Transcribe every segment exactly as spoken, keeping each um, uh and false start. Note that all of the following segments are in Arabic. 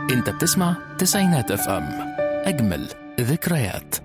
انت بتسمع تسعينات اف ام، اجمل ذكريات.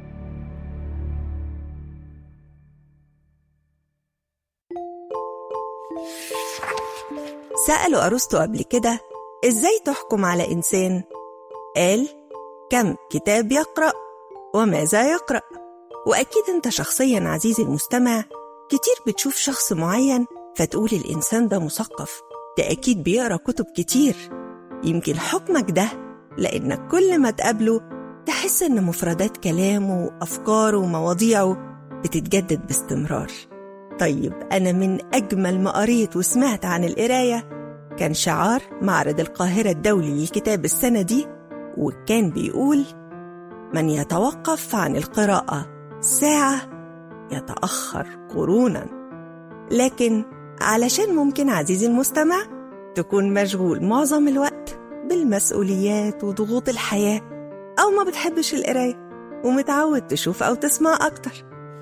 سألوا أرسطو قبل كده إزاي تحكم على إنسان؟ قال: كم كتاب يقرأ وماذا يقرأ. وأكيد أنت شخصياً عزيزي المستمع كتير بتشوف شخص معين فتقول الإنسان ده مثقف، ده أكيد بيقرأ كتب كتير. يمكن حكمك ده لأنك كل ما تقابله تحس إن مفردات كلامه وأفكاره ومواضيعه بتتجدد باستمرار. طيب أنا من أجمل ما قريت وسمعت عن القراية كان شعار معرض القاهرة الدولي للكتاب السنة دي، وكان بيقول: من يتوقف عن القراءة ساعة يتأخر قرونا. لكن علشان ممكن عزيزي المستمع تكون مشغول معظم الوقت بالمسؤوليات وضغوط الحياة، أو ما بتحبش القراية ومتعود تشوف أو تسمع أكتر،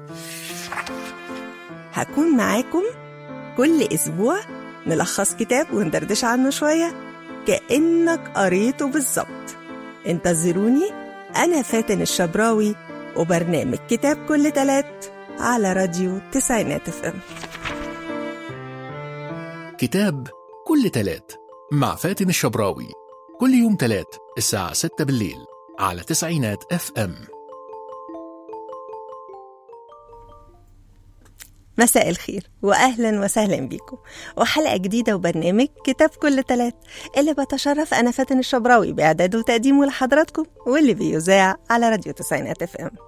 هكون معاكم كل أسبوع نلخص كتاب وندردش عنه شوية كأنك قريته بالظبط. انتظروني، أنا فاتن الشبراوي، وبرنامج كتاب كل تلات على راديو تسعينات اف ام. كتاب كل تلات مع فاتن الشبراوي، كل يوم تلات الساعة ستة بالليل على تسعينات اف ام. مساء الخير وأهلا وسهلا بيكم، وحلقة جديدة وبرنامج كتاب كل تلات اللي بتشرف أنا فاتن الشبراوي بإعداده وتقديمه لحضراتكم، واللي بيذاع على راديو تسعينات اف ام.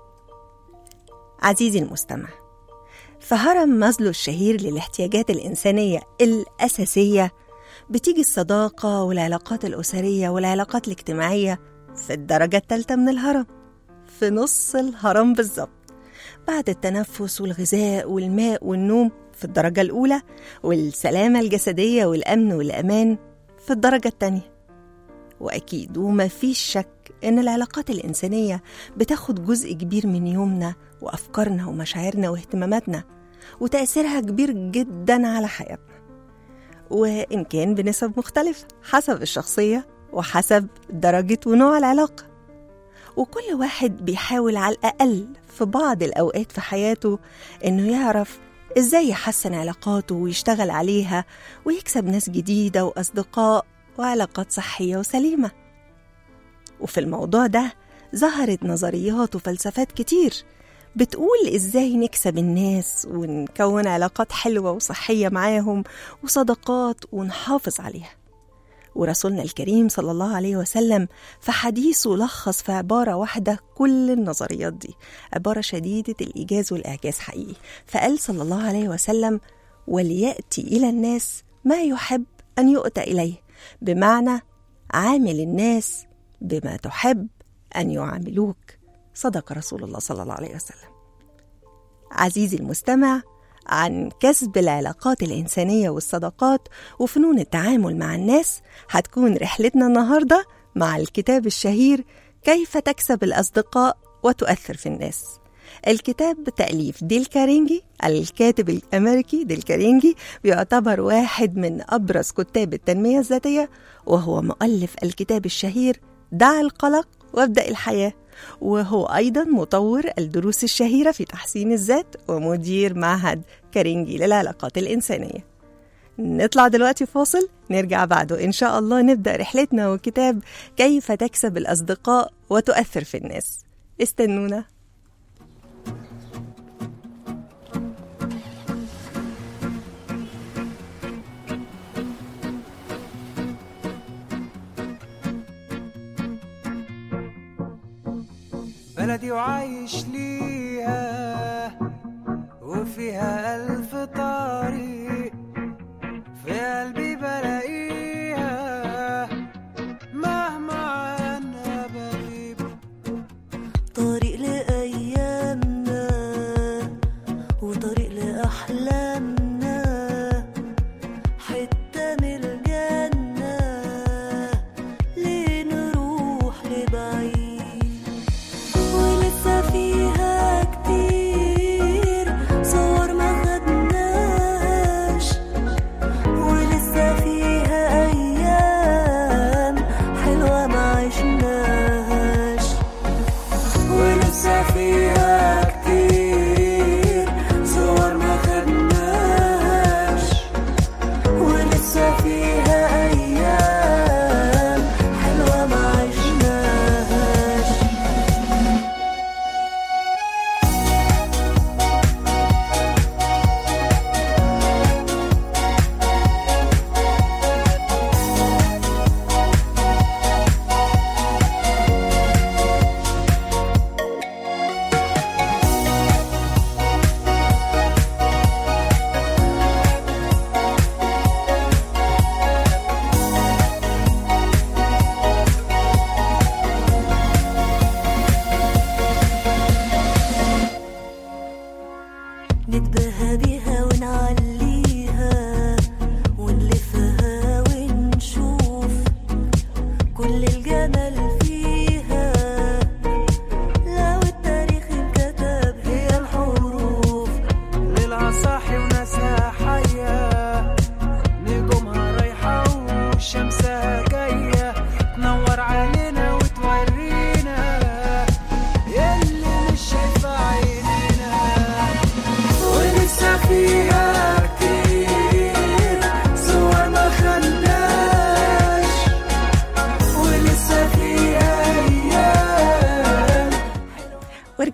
عزيزي المستمع، في هرم مازلو الشهير للاحتياجات الإنسانية الأساسية بتيجي الصداقة والعلاقات الأسرية والعلاقات الاجتماعية في الدرجة الثالثة من الهرم، في نص الهرم بالظبط، بعد التنفس والغذاء والماء والنوم في الدرجة الأولى، والسلامة الجسدية والأمن والأمان في الدرجة الثانية. وأكيد وما فيش شك إن العلاقات الإنسانية بتاخد جزء كبير من يومنا وأفكارنا ومشاعرنا واهتماماتنا، وتأثيرها كبير جدا على حياتنا، وإن كان بنسب مختلفة حسب الشخصية وحسب درجة ونوع العلاقة. وكل واحد بيحاول على الأقل في بعض الأوقات في حياته إنه يعرف إزاي يحسن علاقاته ويشتغل عليها ويكسب ناس جديدة وأصدقاء وعلاقات صحية وسليمة. وفي الموضوع ده ظهرت نظريات وفلسفات كتير بتقول إزاي نكسب الناس ونكون علاقات حلوة وصحية معاهم وصداقات ونحافظ عليها. ورسولنا الكريم صلى الله عليه وسلم في حديثه لخص في عبارة واحدة كل النظريات دي، عبارة شديدة الإيجاز والإعجاز حقيقي. فقال صلى الله عليه وسلم: وليأتي إلى الناس ما يحب أن يؤتى إليه، بمعنى عامل الناس بما تحب أن يعاملوك. صدق رسول الله صلى الله عليه وسلم. عزيزي المستمع، عن كسب العلاقات الإنسانية والصداقات وفنون التعامل مع الناس هتكون رحلتنا النهاردة مع الكتاب الشهير كيف تكسب الأصدقاء وتؤثر في الناس. الكتاب بتأليف ديل كارنيجي، الكاتب الأمريكي ديل كارنيجي بيعتبر واحد من أبرز كتاب التنمية الذاتية، وهو مؤلف الكتاب الشهير دع القلق وابدأ الحياة، وهو أيضا مطور الدروس الشهيرة في تحسين الذات ومدير معهد كارنيجي للعلاقات الإنسانية. نطلع دلوقتي فاصل، نرجع بعده إن شاء الله نبدأ رحلتنا وكتاب كيف تكسب الأصدقاء وتؤثر في الناس. استنونا. بلدي وعايش ليها وفيها ألف طريق، في قلبي بلاقيها مهما عنها بغيب. طريق لأيامنا وطريق لأحلامنا، حتة من الجنة ليه نروح لبعيد، ولسه فيها كتير صور ما خدناش، ولسه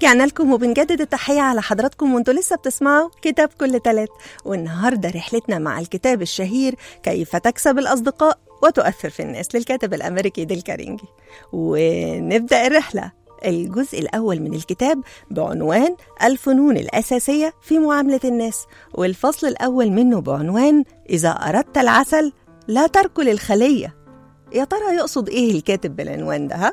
ورجعنا لكم وبنجدد التحية على حضراتكم وانتوا لسه بتسمعوا كتاب كل تلات. والنهاردة رحلتنا مع الكتاب الشهير كيف تكسب الأصدقاء وتؤثر في الناس للكاتب الأمريكي ديل كارنيجي. ونبدأ الرحلة. الجزء الأول من الكتاب بعنوان الفنون الأساسية في معاملة الناس، والفصل الأول منه بعنوان إذا أردت العسل لا تركل الخلية. يا ترى يقصد إيه الكاتب بالعنوان ده؟ ها؟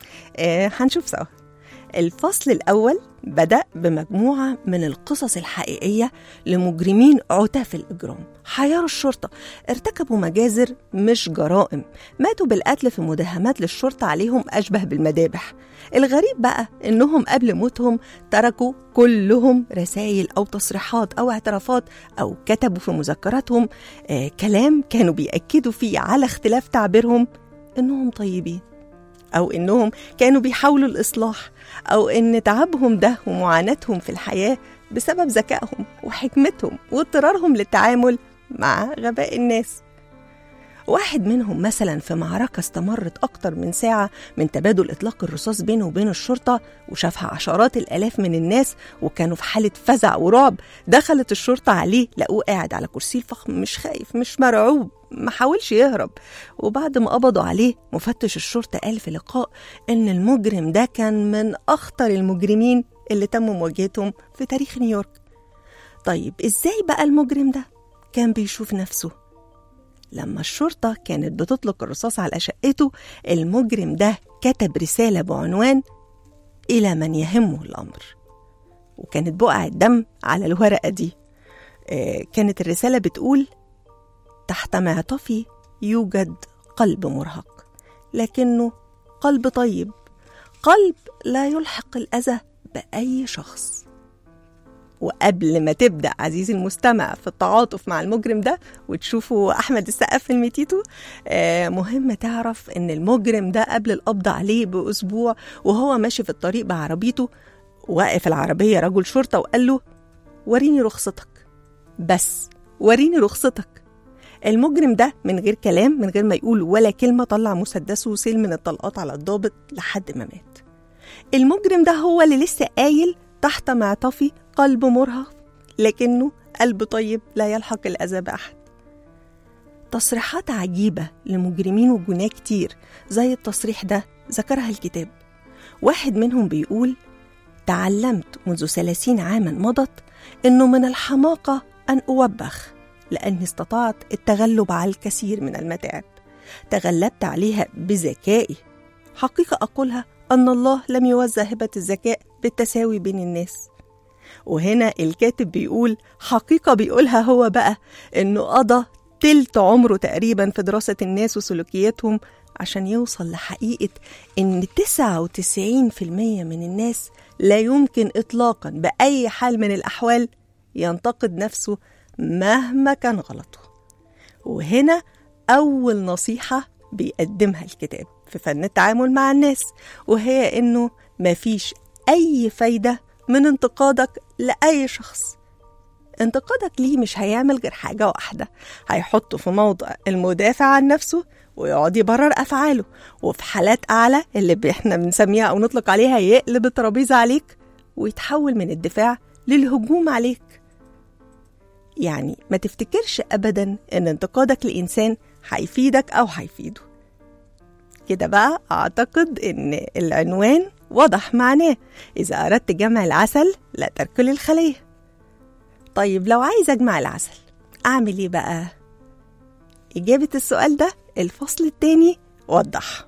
آه هنشوف سوا. الفصل الأول بدأ بمجموعة من القصص الحقيقية لمجرمين عتاة الإجرام، حيروا الشرطة، ارتكبوا مجازر مش جرائم، ماتوا بالقتل في مداهمات للشرطة عليهم أشبه بالمذابح. الغريب بقى إنهم قبل موتهم تركوا كلهم رسائل أو تصريحات أو اعترافات أو كتبوا في مذكراتهم آه كلام كانوا بيأكدوا فيه على اختلاف تعبيرهم إنهم طيبين، أو إنهم كانوا بيحاولوا الإصلاح، أو إن تعبهم ده ومعاناتهم في الحياة بسبب ذكائهم وحكمتهم واضطرارهم للتعامل مع غباء الناس. واحد منهم مثلا في معركة استمرت أكتر من ساعة من تبادل إطلاق الرصاص بينه وبين الشرطة وشافها عشرات الآلاف من الناس وكانوا في حالة فزع ورعب، دخلت الشرطة عليه لقوه قاعد على كرسي الفخم مش خايف مش مرعوب، ما حاولش يهرب. وبعد ما قبضوا عليه مفتش الشرطة قال في لقاء إن المجرم ده كان من أخطر المجرمين اللي تم مواجهتهم في تاريخ نيويورك. طيب إزاي بقى المجرم ده كان بيشوف نفسه؟ لما الشرطة كانت بتطلق الرصاص على شقته، المجرم ده كتب رسالة بعنوان إلى من يهمه الأمر، وكانت بقع الدم على الورقة دي. آه كانت الرسالة بتقول: تحت معطفي يوجد قلب مرهق، لكنه قلب طيب، قلب لا يلحق الأذى بأي شخص. وقبل ما تبدأ عزيزي المستمع في التعاطف مع المجرم ده وتشوفوا أحمد السقا في فيلم تيتو، آه مهم تعرف إن المجرم ده قبل القبض عليه بأسبوع وهو ماشي في الطريق بعربيته وقف العربية رجل شرطة وقال له: وريني رخصتك، بس وريني رخصتك. المجرم ده من غير كلام، من غير ما يقول ولا كلمة، طلع مسدسه وسيل من الطلقات على الضابط لحد ما مات. المجرم ده هو اللي لسه قايل تحت معطفي قلب مرهق لكنه قلب طيب لا يلحق الأذى بأحد. تصريحات عجيبة لمجرمين وجناه كتير زي التصريح ده ذكرها الكتاب. واحد منهم بيقول: تعلمت منذ ثلاثين عاما مضت إنه من الحماقة أن أوبخ، لأني استطعت التغلب على الكثير من المتاعب، تغلبت عليها بذكائي. حقيقة أقولها أن الله لم يوزع هبة الذكاء بالتساوي بين الناس. وهنا الكاتب بيقول حقيقة بيقولها هو بقى، إنه قضى تلت عمره تقريبا في دراسة الناس وسلوكياتهم عشان يوصل لحقيقة إن تسعة وتسعين في المية من الناس لا يمكن إطلاقا بأي حال من الأحوال ينتقد نفسه مهما كان غلطه. وهنا أول نصيحة بيقدمها الكتاب في فن التعامل مع الناس، وهي إنه مفيش أي فايدة من انتقادك لأي شخص. انتقادك ليه مش هيعمل غير حاجة واحدة، هيحطه في موضع المدافع عن نفسه ويقعد يبرر أفعاله، وفي حالات أعلى اللي احنا بنسميها أو نطلق عليها يقلب الترابيزة عليك ويتحول من الدفاع للهجوم عليك. يعني ما تفتكرش أبدا إن انتقادك لإنسان هيفيدك أو هيفيده. كده بقى أعتقد إن العنوان واضح معناه: إذا أردت جمع العسل لا تركل الخلية. طيب لو عايز أجمع العسل أعمل إيه بقى؟ إجابة السؤال ده الفصل التاني وضح.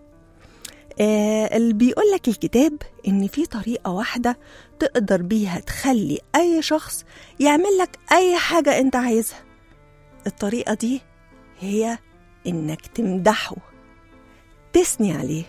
آه اللي بيقول لك الكتاب إن في طريقة واحدة تقدر بيها تخلي أي شخص يعمل لك أي حاجة أنت عايزها. الطريقة دي هي إنك تمدحه، تثني عليه.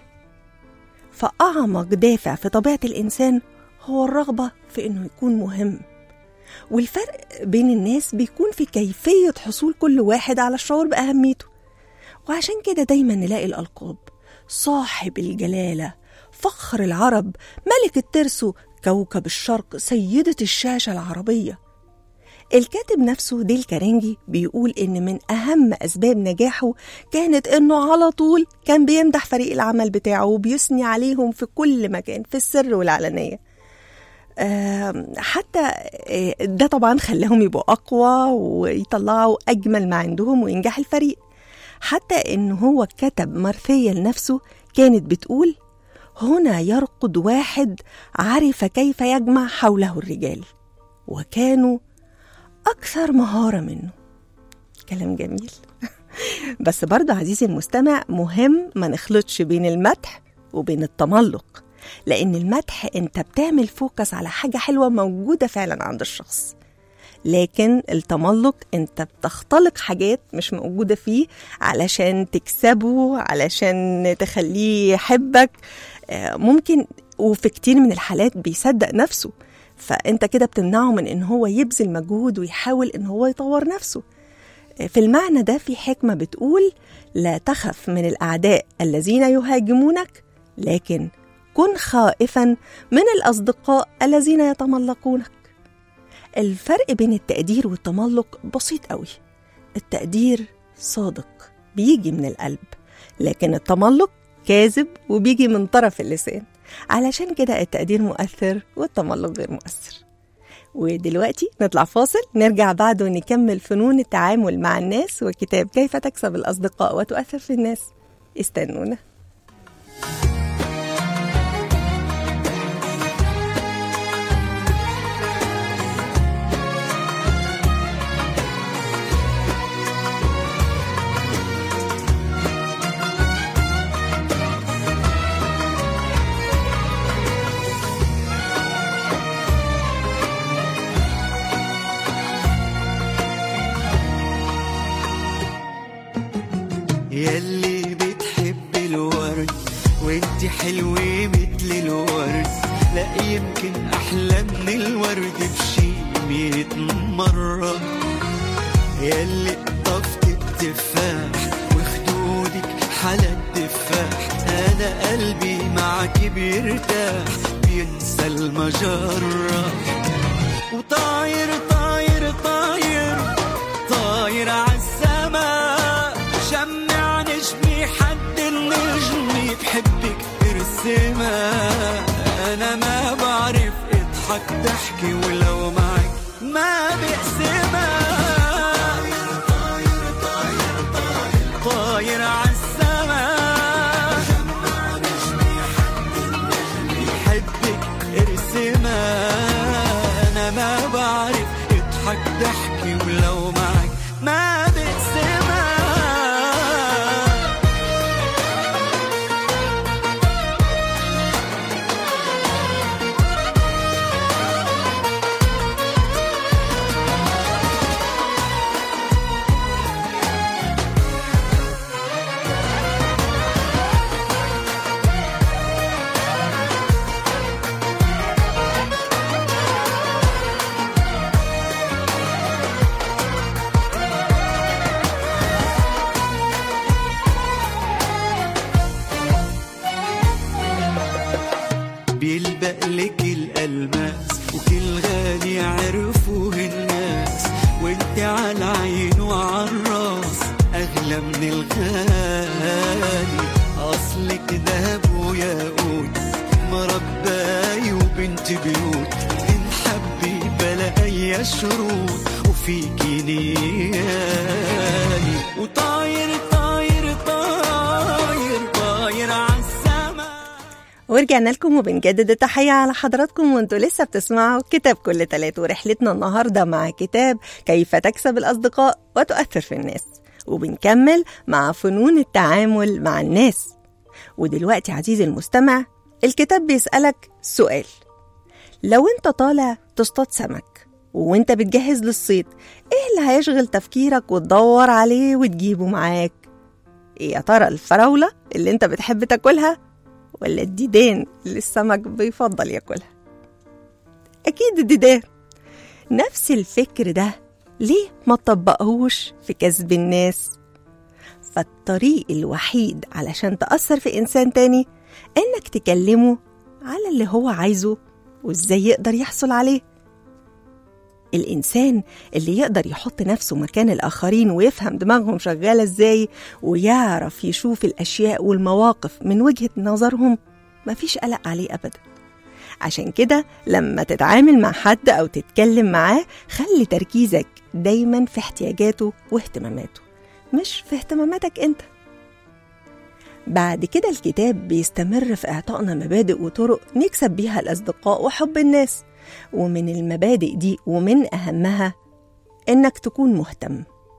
فأعمق دافع في طبيعة الإنسان هو الرغبة في إنه يكون مهم، والفرق بين الناس بيكون في كيفية حصول كل واحد على الشعور بأهميته. وعشان كده دايما نلاقي الألقاب: صاحب الجلالة، فخر العرب، ملك الترسو، كوكب الشرق، سيدة الشاشة العربية. الكاتب نفسه ديل كارنيجي بيقول إن من أهم أسباب نجاحه كانت إنه على طول كان بيمدح فريق العمل بتاعه وبيثني عليهم في كل مكان، في السر والعلانية. حتى ده طبعا خلاهم يبقوا أقوى ويطلعوا أجمل ما عندهم وينجح الفريق. حتى إنه هو كتب مرثية لنفسه كانت بتقول: هنا يرقد واحد عرف كيف يجمع حوله الرجال وكانوا أكثر مهارة منه. كلام جميل. بس برضو عزيزي المستمع مهم ما نخلطش بين المدح وبين التملق، لأن المدح أنت بتعمل فوكس على حاجة حلوة موجودة فعلا عند الشخص، لكن التملق أنت بتختلق حاجات مش موجودة فيه علشان تكسبه، علشان تخليه يحبك. ممكن وفي كتير من الحالات بيصدق نفسه، فأنت كده بتمنعه من إن هو يبذل مجهود ويحاول إن هو يطور نفسه. في المعنى ده في حكمة بتقول: لا تخف من الأعداء الذين يهاجمونك، لكن كن خائفا من الأصدقاء الذين يتملقونك. الفرق بين التقدير والتملق بسيط قوي. التقدير صادق بيجي من القلب، لكن التملق كاذب وبيجي من طرف اللسان. علشان كده التقدير مؤثر والتملق غير مؤثر. ودلوقتي نطلع فاصل، نرجع بعده نكمل فنون التعامل مع الناس وكتاب كيف تكسب الأصدقاء وتؤثر في الناس. استنونا. ياللي بتحب الورد وانت حلوة مثل الورد، لا يمكن أحلى من الورد بشي مية مرة. ياللي قطفت التفاح وخدودك حلا التفاح، أنا قلبي معك بيرتاح بينسى المجرة. وطاير طاير طاير طاير عالسما، شمع نجمي حد النجمي بحبك ترسمها. أنا ما بعرف اضحك ضحكي ولو معك ما بقسمها. طاير طاير طاير طاير عالسما، شمع نجمي حد النجمي بحبك ارسمها. أنا ما بعرف اضحك ضحكي ولو معك ما بقسمها. بيلبق لك الألماس وكل غالي عرفوه الناس، وانت على عين وعالراس أغلى من الغالي. أصلك ذهب وياقوت مرباي وبنت بيوت، انحبي بلا أي شروط وفيكي نيالي. وطاير طاير طاير طاير عالسما. ورجعنا لكم وبنجدد التحية على حضراتكم وانتوا لسه بتسمعوا كتاب كل تلات، ورحلتنا النهاردة مع كتاب كيف تكسب الأصدقاء وتؤثر في الناس، وبنكمل مع فنون التعامل مع الناس. ودلوقتي عزيزي المستمع الكتاب بيسألك سؤال: لو انت طالع تصطاد سمك وانت بتجهز للصيد، ايه اللي هيشغل تفكيرك وتدور عليه وتجيبه معاك؟ ايه يا ترى؟ الفراولة اللي انت بتحب تاكلها ولا الديدان اللي السمك بيفضل ياكلها؟ أكيد الديدان. نفس الفكر ده ليه ما تطبقهوش في كسب الناس؟ فالطريق الوحيد علشان تأثر في إنسان تاني إنك تكلمه على اللي هو عايزه وإزاي يقدر يحصل عليه. الإنسان اللي يقدر يحط نفسه مكان الآخرين ويفهم دماغهم شغالة إزاي ويعرف يشوف الأشياء والمواقف من وجهة نظرهم مفيش قلق عليه أبدا. عشان كده لما تتعامل مع حد أو تتكلم معاه خلي تركيزك دايما في احتياجاته واهتماماته، مش في اهتماماتك انت. بعد كده الكتاب بيستمر في إعطائنا مبادئ وطرق نكسب بيها الأصدقاء وحب الناس، ومن المبادئ دي ومن أهمها إنك تكون مهتم.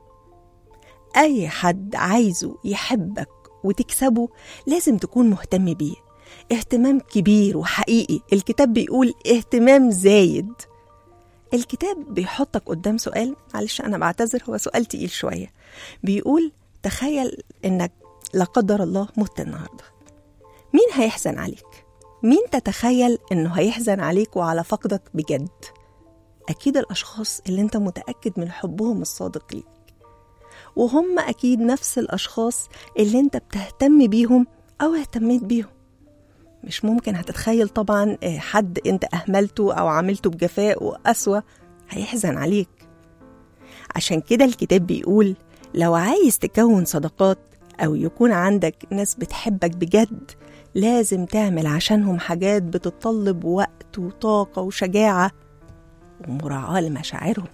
أي حد عايزه يحبك وتكسبه لازم تكون مهتم بيه، اهتمام كبير وحقيقي. الكتاب بيقول اهتمام زايد. الكتاب بيحطك قدام سؤال، معلش أنا بعتذر هو سؤال تقيل شوية. بيقول تخيل إنك لا قدر الله مت النهاردة، مين هيحزن عليك؟ مين تتخيل إنه هيحزن عليك وعلى فقدك بجد؟ أكيد الأشخاص اللي أنت متأكد من حبهم الصادق ليك، وهم أكيد نفس الأشخاص اللي أنت بتهتم بيهم أو اهتميت بيهم. مش ممكن هتتخيل طبعا حد أنت أهملته أو عملته بجفاء وقسوة هيحزن عليك. عشان كده الكتاب بيقول لو عايز تكون صداقات أو يكون عندك ناس بتحبك بجد لازم تعمل عشانهم حاجات بتتطلب وقت وطاقة وشجاعة ومراعاة لمشاعرهم.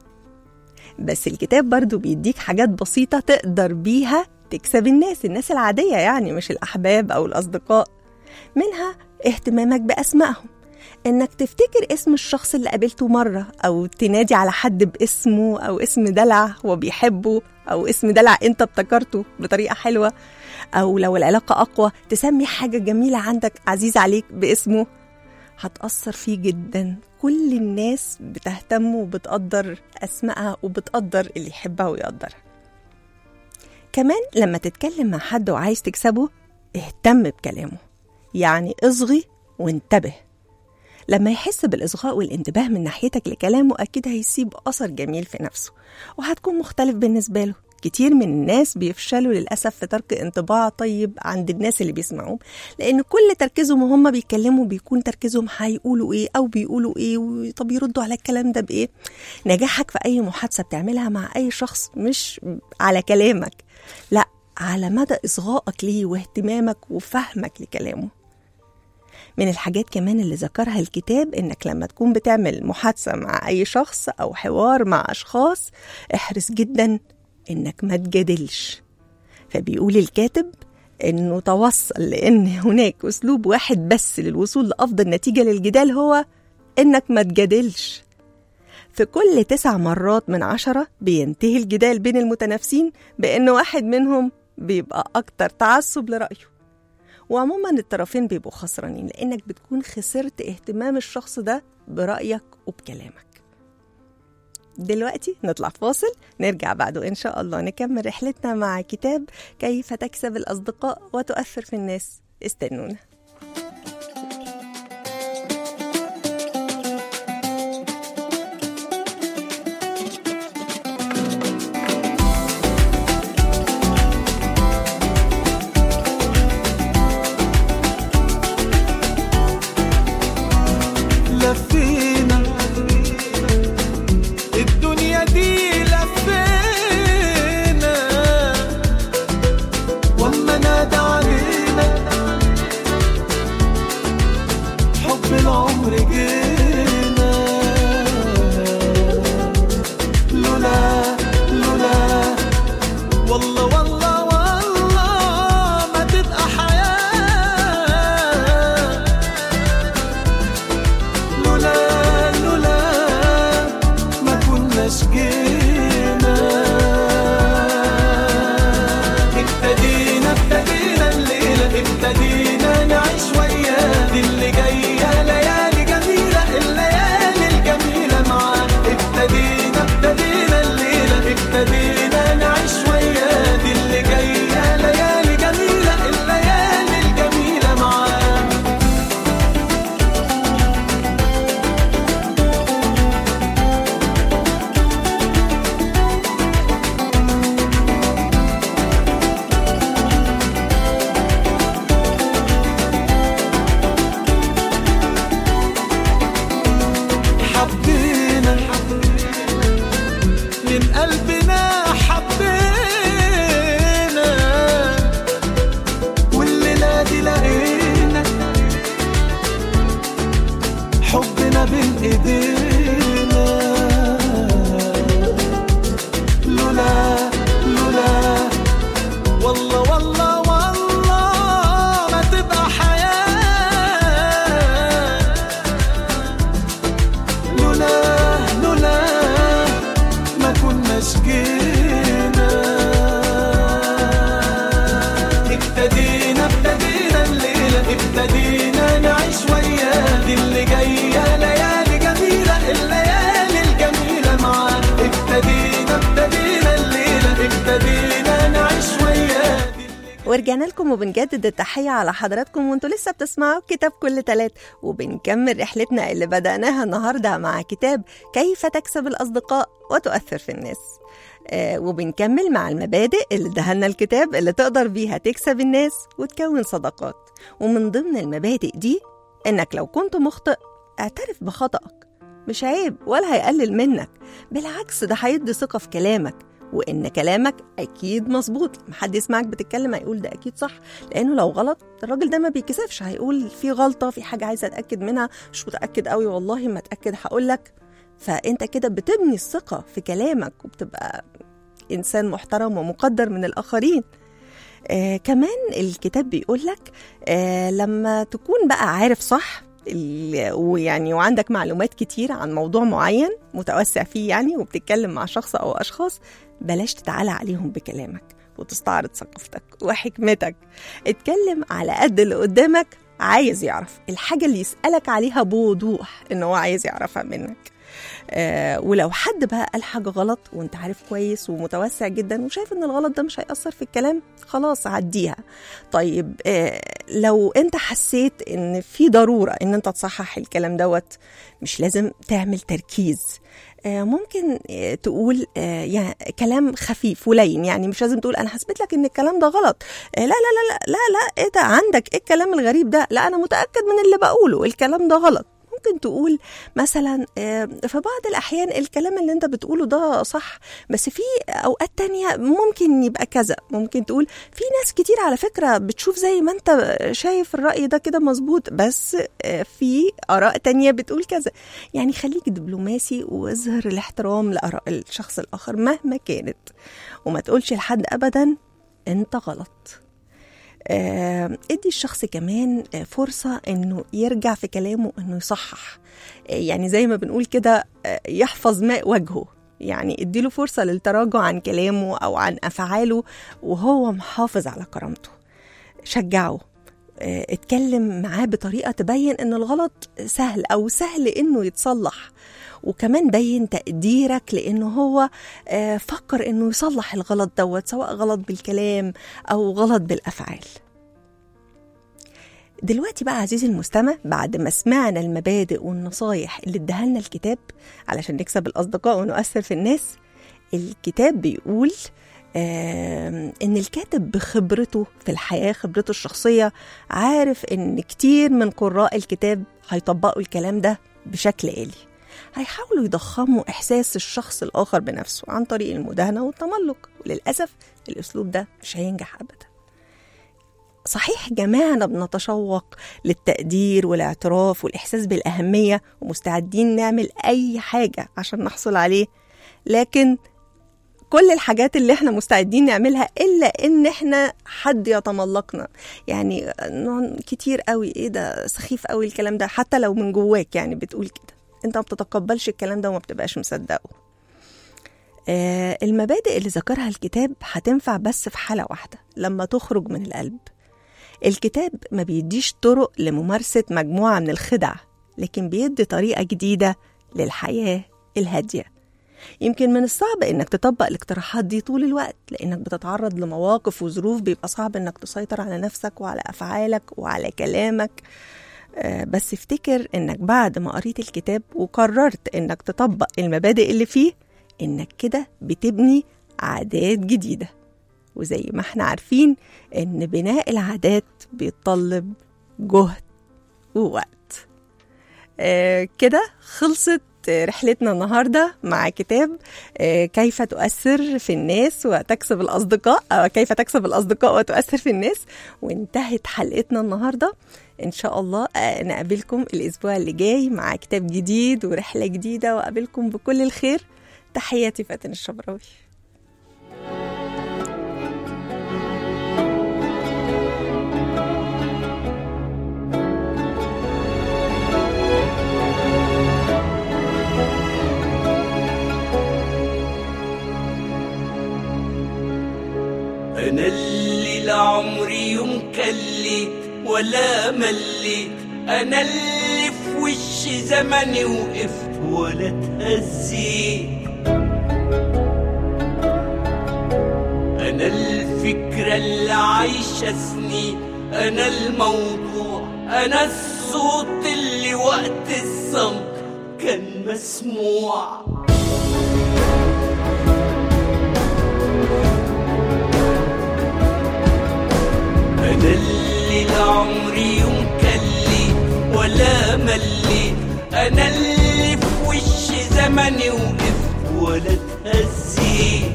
بس الكتاب برضو بيديك حاجات بسيطة تقدر بيها تكسب الناس الناس العادية، يعني مش الأحباب أو الأصدقاء. منها اهتمامك بأسمائهم، إنك تفتكر اسم الشخص اللي قابلته مرة، أو تنادي على حد باسمه أو اسم دلع هو بيحبه، أو اسم دلع أنت ابتكرته بطريقة حلوة، أو لو العلاقة أقوى تسمي حاجة جميلة عندك عزيز عليك باسمه. هتأثر فيه جدا. كل الناس بتهتم وبتقدر أسمائها وبتقدر اللي يحبها ويقدرها. كمان لما تتكلم مع حد وعايز تكسبه اهتم بكلامه، يعني اصغي وانتبه. لما يحس بالإصغاء والانتباه من ناحيتك لكلامه أكيد هيسيب أثر جميل في نفسه وهتكون مختلف بالنسبة له. كتير من الناس بيفشلوا للأسف في ترك انطباع طيب عند الناس اللي بيسمعوهم، لأن كل تركيزهم وهم بيتكلموا بيكون تركيزهم هيقولوا إيه أو بيقولوا إيه، طب يردوا على الكلام ده بإيه. نجاحك في أي محادثة بتعملها مع أي شخص مش على كلامك، لا، على مدى إصغائك ليه واهتمامك وفهمك لكلامه. من الحاجات كمان اللي ذكرها الكتاب إنك لما تكون بتعمل محادثة مع أي شخص أو حوار مع أشخاص احرص جدا إنك ما تجادلش. فبيقول الكاتب إنه توصل لأن هناك أسلوب واحد بس للوصول لأفضل نتيجة للجدال، هو إنك ما تجادلش. في كل تسع مرات من عشرة بينتهي الجدال بين المتنافسين بأن واحد منهم بيبقى أكتر تعصب لرأيه، وعموما الطرفين بيبقوا خسرانين لأنك بتكون خسرت اهتمام الشخص ده برأيك وبكلامك. دلوقتي نطلع فاصل، نرجع بعده إن شاء الله نكمل رحلتنا مع كتاب كيف تكسب الأصدقاء وتؤثر في الناس. استنونا. لفينا الدنيا دي لفينا، وما نادى علينا حب العمر جينا. لولا لولا والله والله والله ما تبقى حياة. لولا لولا ما كناش جينا. ابتدينا ابتدينا الليلة، ابتدينا نعيش وياه. دي اللي جاية ليالي جميلة، الليالي الجميلة معاه. ابتدينا ابتدينا الليلة، ابتدينا نعيش وياه. دي اللي نعيش وياه. ورجعنا لكم وبنجدد التحية على حضراتكم وانتوا لسه بتسمعوا كتاب كل تلات، وبنكمل رحلتنا اللي بدأناها النهاردة مع كتاب كيف تكسب الأصدقاء وتؤثر في الناس. آه وبنكمل مع المبادئ اللي دهلنا الكتاب اللي تقدر بيها تكسب الناس وتكون صداقات. ومن ضمن المبادئ دي إنك لو كنت مخطئ اعترف بخطأك، مش عيب ولا هيقلل منك، بالعكس ده هيدي ثقة في كلامك، وإن كلامك أكيد مظبوط. لما حد يسمعك بتتكلم هيقول ده أكيد صح، لأنه لو غلط الراجل ده ما بيكسفش، هيقول في غلطة، في حاجة عايزة أتأكد منها، مش متأكد قوي والله ما أتأكد هقولك. فأنت كده بتبني الثقة في كلامك وبتبقى إنسان محترم ومقدر من الآخرين. آه كمان الكتاب بيقولك آه لما تكون بقى عارف صح ويعني وعندك معلومات كتير عن موضوع معين متوسع فيه يعني، وبتتكلم مع شخص أو أشخاص، بلاش تتعالى عليهم بكلامك وتستعرض ثقافتك وحكمتك. اتكلم على قد اللي قدامك عايز يعرف الحاجة اللي يسألك عليها بوضوح إنه هو عايز يعرفها منك. آه ولو حد بقى قال حاجة غلط وانت عارف كويس ومتوسع جدا وشايف ان الغلط ده مش هيأثر في الكلام، خلاص عديها. طيب آه لو انت حسيت ان في ضرورة ان انت تصحح الكلام دوت، مش لازم تعمل تركيز. آه ممكن آه تقول آه يعني كلام خفيف ولين، يعني مش لازم تقول انا حسبت لك ان الكلام ده غلط. آه لا لا لا لا لا لا ايه ده عندك ايه الكلام الغريب ده، لا انا متأكد من اللي بقوله الكلام ده غلط. ممكن تقول مثلا في بعض الأحيان الكلام اللي انت بتقوله ده صح، بس في أوقات تانية ممكن يبقى كذا. ممكن تقول في ناس كتير على فكرة بتشوف زي ما انت شايف الرأي ده كده مظبوط، بس في آراء تانية بتقول كذا. يعني خليك دبلوماسي واظهر الاحترام لآراء الشخص الآخر مهما كانت، وما تقولش لحد أبدا انت غلط. آه، ادي الشخص كمان آه، فرصة انه يرجع في كلامه، انه يصحح. آه، يعني زي ما بنقول كده آه، يحفظ ماء وجهه، يعني اديله فرصة للتراجع عن كلامه او عن افعاله وهو محافظ على كرامته. شجعه، آه، اتكلم معاه بطريقة تبين ان الغلط سهل او سهل انه يتصلح، وكمان بين تقديرك لأنه هو فكر أنه يصلح الغلط دوت، سواء غلط بالكلام أو غلط بالأفعال. دلوقتي بقى عزيزي المستمع، بعد ما سمعنا المبادئ والنصايح اللي ادهلنا الكتاب علشان نكسب الأصدقاء ونؤثر في الناس، الكتاب بيقول آه إن الكاتب بخبرته في الحياة، خبرته الشخصية، عارف إن كتير من قراء الكتاب هيطبقوا الكلام ده بشكل آلي، هيحاولوا يضخموا إحساس الشخص الآخر بنفسه عن طريق المداهنة والتملق، وللأسف الأسلوب ده مش هينجح أبدا. صحيح جماعنا بنتشوق للتقدير والاعتراف والإحساس بالأهمية ومستعدين نعمل أي حاجة عشان نحصل عليه، لكن كل الحاجات اللي احنا مستعدين نعملها إلا إن احنا حد يتملقنا. يعني كتير قوي ايه ده سخيف قوي الكلام ده، حتى لو من جواك يعني بتقول كده، انت ما بتتقبلش الكلام ده وما بتبقاش مصدقه. آه المبادئ اللي ذكرها الكتاب هتنفع بس في حالة واحدة، لما تخرج من القلب. الكتاب ما بيديش طرق لممارسة مجموعة من الخدع، لكن بيدي طريقة جديدة للحياة الهادية. يمكن من الصعب انك تطبق الاقتراحات دي طول الوقت، لانك بتتعرض لمواقف وظروف بيبقى صعب انك تسيطر على نفسك وعلى افعالك وعلى كلامك. بس افتكر انك بعد ما قريت الكتاب وقررت انك تطبق المبادئ اللي فيه، انك كده بتبني عادات جديدة. وزي ما احنا عارفين ان بناء العادات بيتطلب جهد ووقت. آه كده خلصت رحلتنا النهاردة مع كتاب كيف تؤثر في الناس وتكسب الأصدقاء، أو كيف تكسب الأصدقاء وتؤثر في الناس. وانتهت حلقتنا النهاردة. إن شاء الله نقابلكم الأسبوع اللي جاي مع كتاب جديد ورحلة جديدة، وقابلكم بكل الخير. تحياتي فاتن الشبراوي. أنا اللي لعمري يوم كليت ولا مليت، أنا اللي في وش زمني وقفت ولا اتهزيت، أنا الفكرة اللي عايشة سنين، أنا الموضوع، أنا الصوت اللي وقت الصمت كان مسموع. أنا اللي لعمري يوم كليت ولا مليت، أنا اللي في وش زمني وقفت ولا اتهزيت.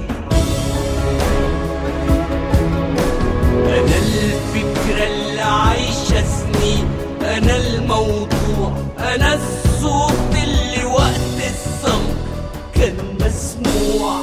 أنا الفكرة اللي عايشة سنين، أنا الموضوع، أنا الصوت اللي وقت الصمت كان مسموع.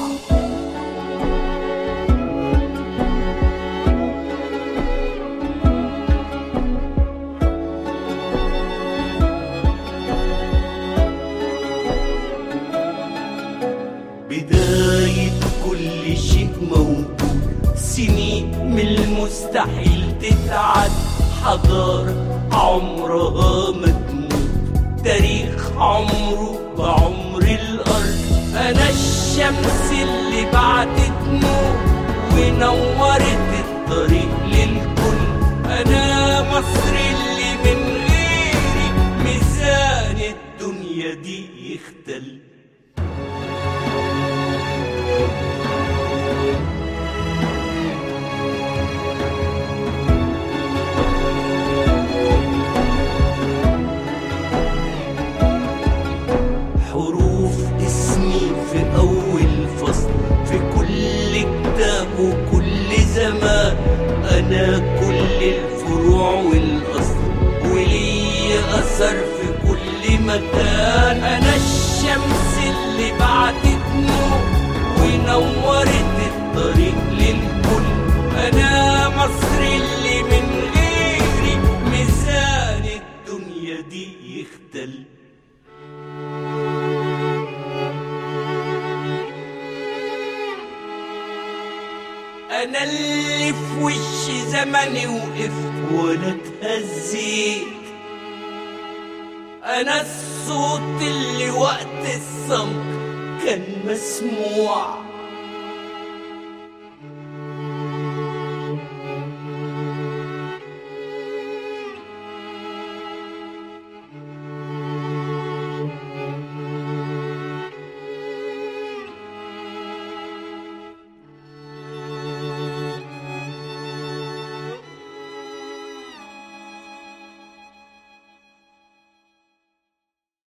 بداية كل شيء موجود، سنين من المستحيل تتعد، حضارة عمرها ما تموت، تاريخ عمره بعمر الأرض. أنا الشمس اللي بعدت نور ونورت الطريق للكل، أنا مصر اللي من غيري ميزان الدنيا دي يختل. حروف اسمي في أول فصل في كل كتاب وكل زمان، أنا كل الفروع والأصل ولي أثر في كل مكان. أنا الشمس اللي بعدت نور ونورت الطريق للكل، أنا مصر اللي من غيري ميزان الدنيا دي يختل. أنا اللي في وش زمني وقفت ولا اتهزيت، أنا الصوت اللي وقت الصمت كان مسموع.